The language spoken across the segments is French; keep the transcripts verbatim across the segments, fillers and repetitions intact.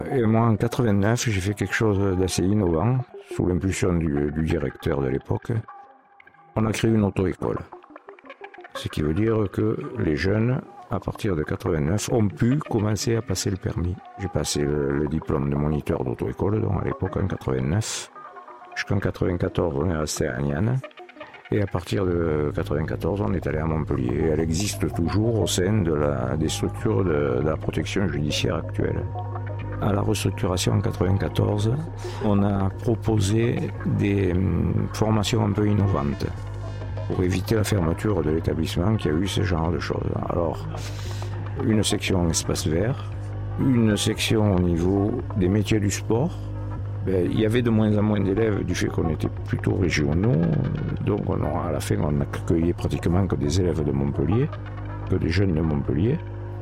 Et moi, en quatre-vingt-neuf, j'ai fait quelque chose d'assez innovant, sous l'impulsion du, du directeur de l'époque. On a créé une auto-école. Ce qui veut dire que les jeunes, à partir de quatre-vingt-neuf, ont pu commencer à passer le permis. J'ai passé le, le diplôme de moniteur d'auto-école, donc à l'époque en quatre-vingt-neuf. Jusqu'en quatre-vingt-quatorze, on est resté à Agnan. Et à partir de quatre-vingt-quatorze, on est allé à Montpellier. Elle existe toujours au sein de la, des structures de, de la protection judiciaire actuelle. À la restructuration en quatre-vingt-quatorze, on a proposé des hum, formations un peu innovantes pour éviter la fermeture de l'établissement qui a eu ce genre de choses. Alors, une section espace vert, une section au niveau des métiers du sport. Ben, il y avait de moins en moins d'élèves du fait qu'on était plutôt régionaux, donc on a, à la fin on n'accueillait pratiquement que des élèves de Montpellier, que des jeunes de Montpellier.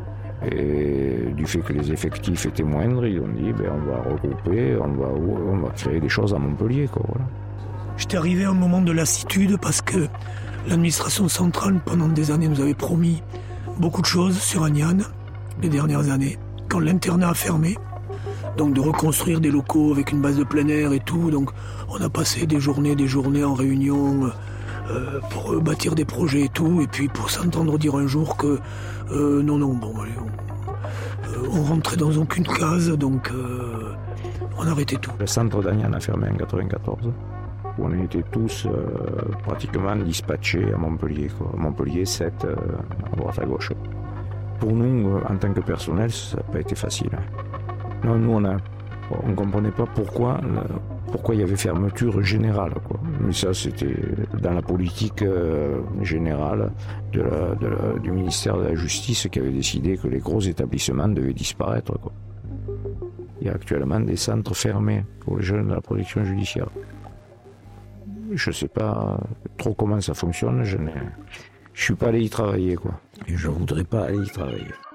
Et du fait que les effectifs étaient moindres, ils ont dit ben, on va regrouper, on va, on va créer des choses à Montpellier. Quoi, voilà. J'étais arrivé à un moment de lassitude parce que l'administration centrale pendant des années nous avait promis beaucoup de choses sur Agnan les dernières années. Quand l'internat a fermé, donc de reconstruire des locaux avec une base de plein air et tout, donc on a passé des journées, des journées en réunion euh, pour bâtir des projets et tout, et puis pour s'entendre dire un jour que euh, non, non, bon, allez, on, euh, on rentrait dans aucune case, donc euh, on arrêtait tout. Le centre d'Agnan a fermé en quatre-vingt-quatorze. On était tous euh, pratiquement dispatchés à Montpellier, quoi. Montpellier sept, euh, à droite à gauche. Pour nous, euh, en tant que personnel, ça n'a pas été facile. Non, nous, on ne comprenait pas pourquoi, pourquoi il y avait fermeture générale, quoi. Mais ça, c'était dans la politique euh, générale de la, de la, du ministère de la Justice qui avait décidé que les gros établissements devaient disparaître, quoi. Il y a actuellement des centres fermés pour les jeunes de la protection judiciaire. Je ne sais pas trop comment ça fonctionne, je ne suis pas allé y travailler, quoi. Et je ne voudrais pas aller y travailler.